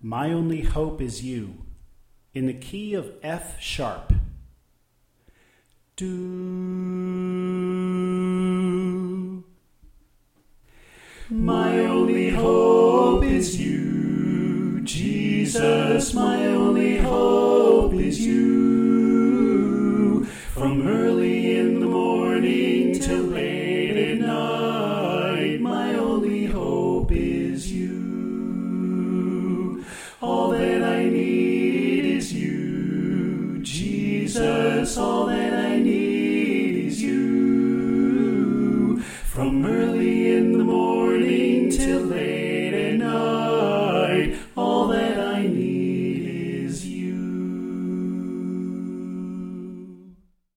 My Only Hope Is You, in the key of F sharp. Do. My only hope is you, Jesus, my only hope is you. From early in the morning till late at night, my only hope is you. All that I need is you, Jesus, all that I need is you. From